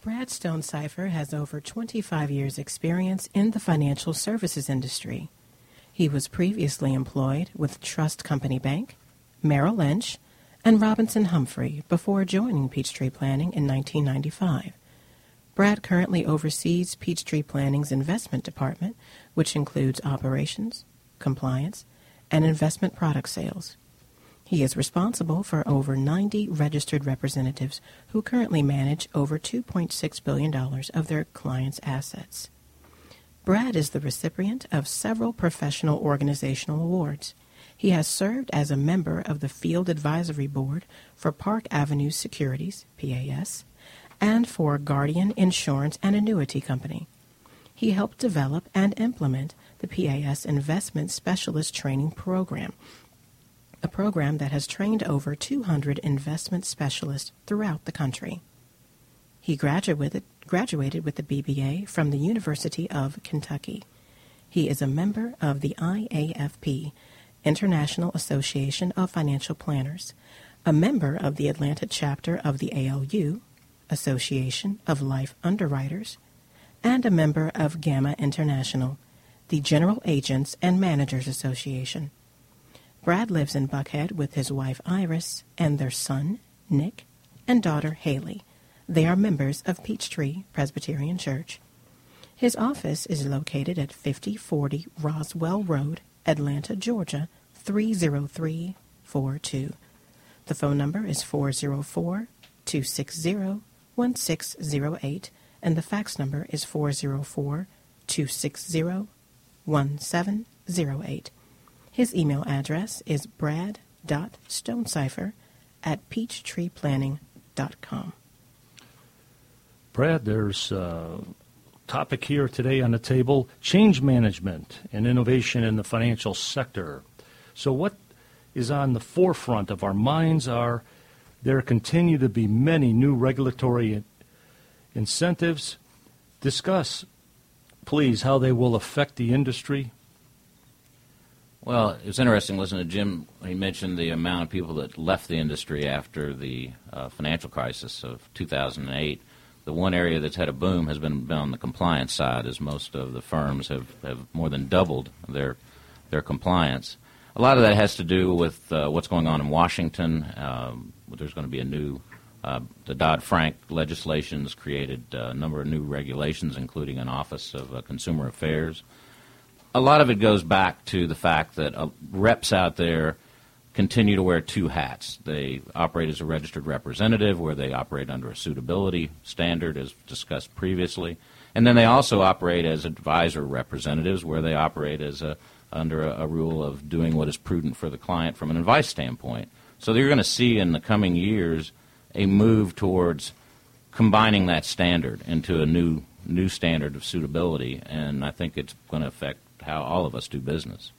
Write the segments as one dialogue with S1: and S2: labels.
S1: Brad Stonecipher has over 25 years' experience in the financial services industry. He was previously employed with Trust Company Bank, Merrill Lynch, and Robinson Humphrey before joining Peachtree Planning in 1995. Brad currently oversees Peachtree Planning's investment department, which includes operations, compliance, and investment product sales. He is responsible for over 90 registered representatives who currently manage over $2.6 billion of their clients' assets. Brad is the recipient of several professional organizational awards. He has served as a member of the Field Advisory Board for Park Avenue Securities, PAS, and for Guardian Insurance and Annuity Company. He helped develop and implement the PAS Investment Specialist Training Program, a program that has trained over 200 investment specialists throughout the country. He graduated with the BBA from the University of Kentucky. He is a member of the IAFP, International Association of Financial Planners, a member of the Atlanta chapter of the ALU, Association of Life Underwriters, and a member of Gamma International, the General Agents and Managers Association. Brad lives in Buckhead with his wife Iris and their son, Nick, and daughter Haley. They are members of Peachtree Presbyterian Church. His office is located at 5040 Roswell Road, Atlanta, Georgia, 30342. The phone number is 404-260-1608, and the fax number is 404-260-1708. His email address is brad.stonecipher@peachtreeplanning.com.
S2: Brad, there's a topic here today on the table, change management and innovation in the financial sector. So what is on the forefront of our minds are there continue to be many new regulatory incentives. Discuss, please, how they will affect the industry.
S3: Well, it was interesting listening to Jim when he mentioned the amount of people that left the industry after the financial crisis of 2008. The one area that's had a boom has been on the compliance side, as most of the firms have more than doubled their compliance. A lot of that has to do with what's going on in Washington. There's going to be a new, the Dodd-Frank legislation has created a number of new regulations, including an Office of Consumer Affairs. A lot of it goes back to the fact that reps out there continue to wear two hats. They operate as a registered representative, where they operate under a suitability standard, as discussed previously. And then they also operate as advisor representatives, where they operate as under a rule of doing what is prudent for the client from an advice standpoint. So you're going to see in the coming years a move towards combining that standard into a new standard of suitability, and I think it's going to affect how all of us do business.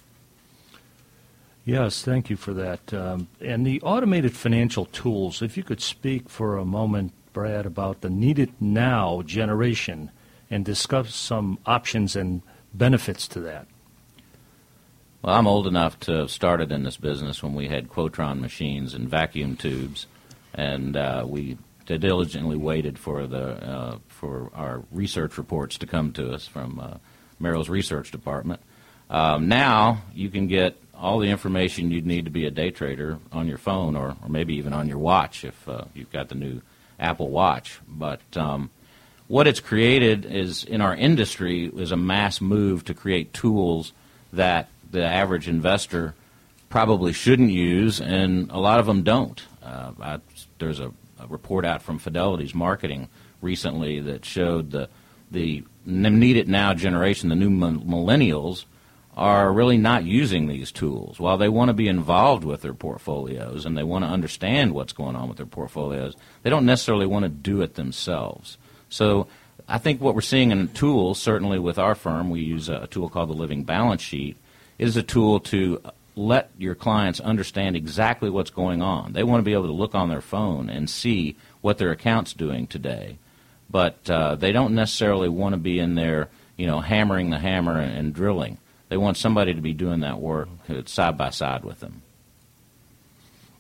S2: Yes, thank you for that. And the automated financial tools, if you could speak for a moment, Brad, about the needed now generation and discuss some options and benefits to that.
S3: Well, I'm old enough to have started in this business when we had Quotron machines and vacuum tubes, and we diligently waited for our research reports to come to us from Merrill's research department. Now you can get all the information you'd need to be a day trader on your phone or maybe even on your watch if you've got the new Apple Watch. But what it's created is, in our industry, is a mass move to create tools that the average investor probably shouldn't use, and a lot of them don't. There's a report out from Fidelity's marketing recently that showed the need-it-now generation, the new millennials, are really not using these tools. While they want to be involved with their portfolios and they want to understand what's going on with their portfolios, they don't necessarily want to do it themselves. So I think what we're seeing in tools, certainly with our firm, we use a tool called the Living Balance Sheet, is a tool to let your clients understand exactly what's going on. They want to be able to look on their phone and see what their account's doing today. But they don't necessarily want to be in there, hammering the hammer and drilling. They want somebody to be doing that work side by side with them.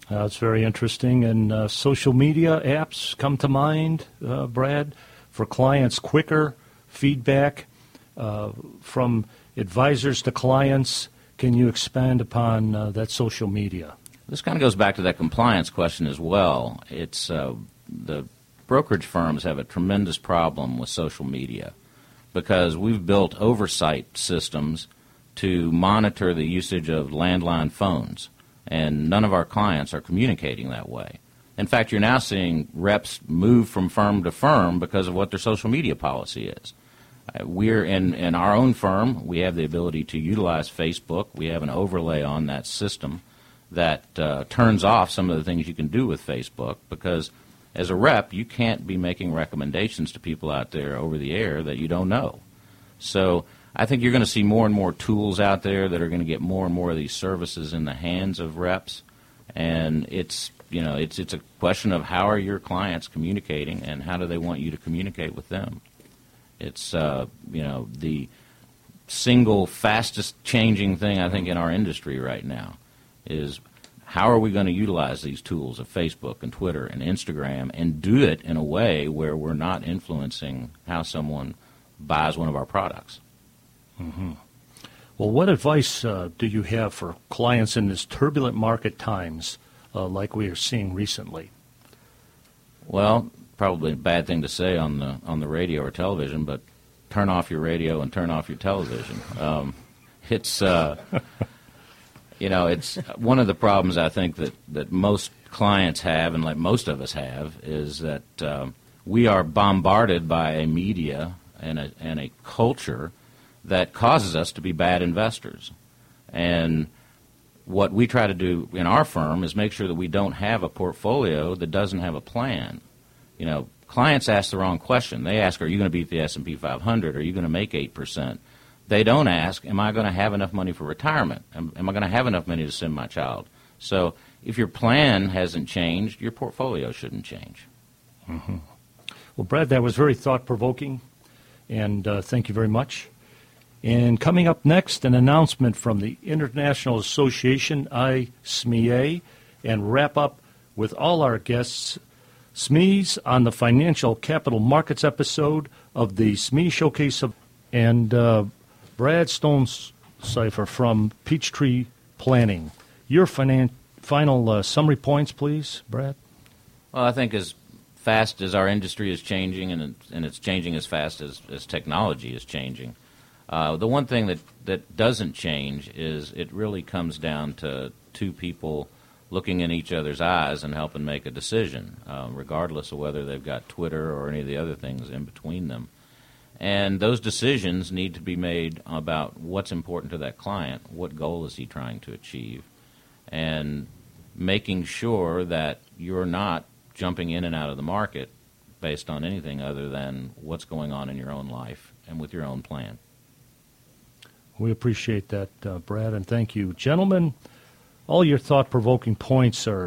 S2: It's very interesting. And social media apps come to mind, Brad, for clients quicker feedback from advisors to clients. Can you expand upon that social media?
S3: This kind of goes back to that compliance question as well. It's the brokerage firms have a tremendous problem with social media because we've built oversight systems to monitor the usage of landline phones, and none of our clients are communicating that way. In fact, you're now seeing reps move from firm to firm because of what their social media policy is. We're in our own firm, we have the ability to utilize Facebook. We have an overlay on that system that turns off some of the things you can do with Facebook because as a rep, you can't be making recommendations to people out there over the air that you don't know. So I think you're going to see more and more tools out there that are going to get more and more of these services in the hands of reps. And it's a question of how are your clients communicating and how do they want you to communicate with them. It's, the single fastest changing thing I think in our industry right now is how are we going to utilize these tools of Facebook and Twitter and Instagram and do it in a way where we're not influencing how someone buys one of our products.
S2: Mm-hmm. Well, what advice do you have for clients in this turbulent market times like we are seeing recently?
S3: Well, probably a bad thing to say on the radio or television, but turn off your radio and turn off your television. It's it's one of the problems I think that most clients have, and like most of us have, is that we are bombarded by a media and a culture that causes us to be bad investors. And what we try to do in our firm is make sure that we don't have a portfolio that doesn't have a plan. Clients ask the wrong question. They ask, are you going to beat the S&P 500? Are you going to make 8%? They don't ask, am I going to have enough money for retirement? Am I going to have enough money to send my child? So if your plan hasn't changed, your portfolio shouldn't change.
S2: Mm-hmm. Well, Brad, that was very thought-provoking, and thank you very much. And coming up next, an announcement from the International Association, ISMEA, and wrap up with all our guests, SMEs on the Financial Capital Markets episode of the SME Showcase and Brad Stonecipher from Peachtree Planning. Your final summary points, please, Brad.
S3: Well, I think as fast as our industry is changing, and it's changing as fast as technology is changing, the one thing that doesn't change is it really comes down to two people looking in each other's eyes and helping make a decision, regardless of whether they've got Twitter or any of the other things in between them. And those decisions need to be made about what's important to that client, what goal is he trying to achieve, and making sure that you're not jumping in and out of the market based on anything other than what's going on in your own life and with your own plan.
S2: We appreciate that, Brad, and thank you. Gentlemen, all your thought-provoking points are